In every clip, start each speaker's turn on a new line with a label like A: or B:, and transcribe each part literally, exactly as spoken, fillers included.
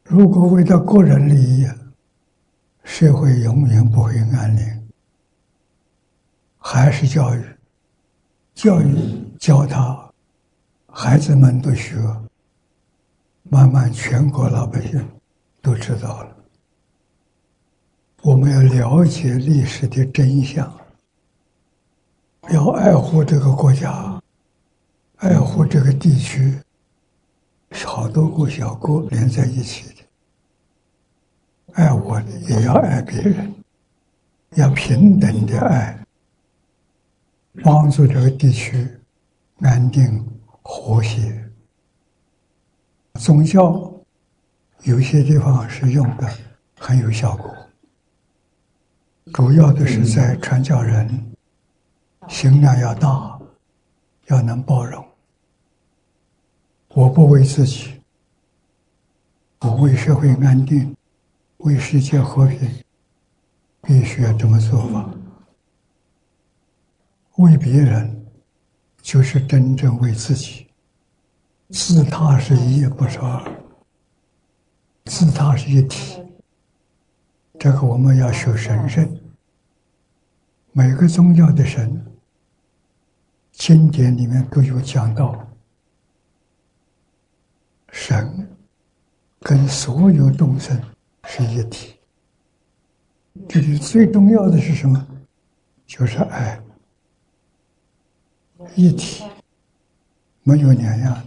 A: 如果为了个人利益，社会永远不会安宁。还是教育，教育教他，孩子们都学，慢慢全国老百姓都知道了。我们要了解历史的真相，要爱护这个国家，爱护这个地区，好多个小国连在一起的。爱我的也要爱别人，要平等的爱，帮助这个地区安定和谐。宗教有些地方是用的很有效果，主要的是在传教人心量要大，要能包容。我不为自己，我为社会安定，为世界和平，必须要这么做法。为别人就是真正为自己，自他是一，不是二，自他是一体。这个我们要学神圣。每个宗教的神经典里面都有讲到，神跟所有众生是一体。这里最重要的是什么？就是爱，一体，没有两样。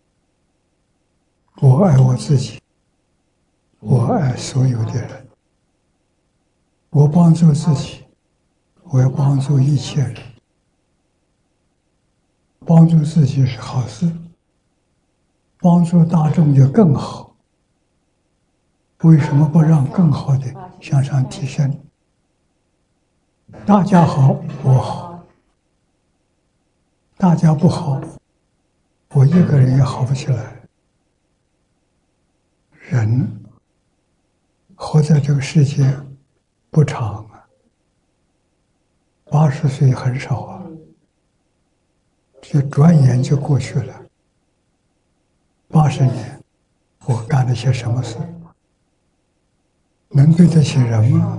A: 我爱我自己，我爱所有的人，我帮助自己，我要帮助一切人。帮助自己是好事，帮助大众就更好。为什么不让更好的向上提升？大家好，我好；大家不好，我一个人也好不起来。人活在这个世界不长啊，八十岁很少啊，这转眼就过去了。八十年，我干了些什么事？能对得起人吗？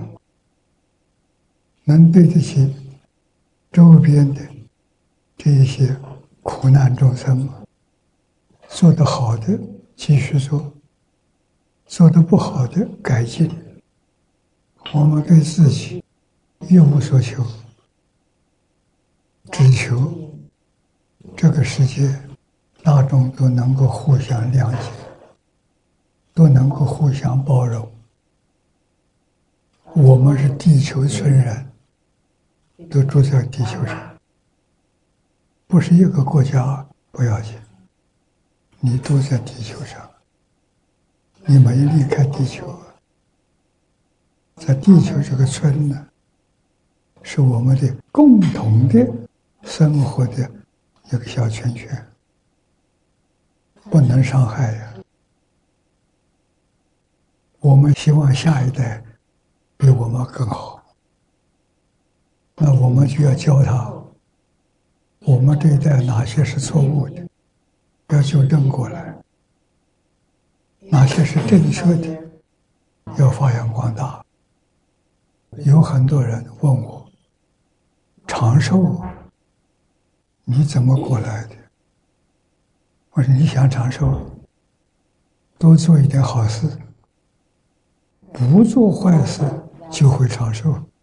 A: 能对得起周边的这一些苦难众生吗？做得好的继续做，做得不好的改进。我们对自己一无所求，只求这个世界大众都能够互相谅解，都能够互相包容。我们是地球村人，都住在地球上，不是一个国家不要紧，你都在地球上，你没离开地球。在地球这个村呢，是我们的共同的生活的一个小圈圈，不能伤害呀。我们希望下一代比我们更好，那我们就要教他，我们这一代哪些是错误的，要纠正过来；哪些是正确的，要发扬光大。有很多人问我，长寿你怎么过来的？我说你想长寿，多做一点好事，不做坏事就会长寿。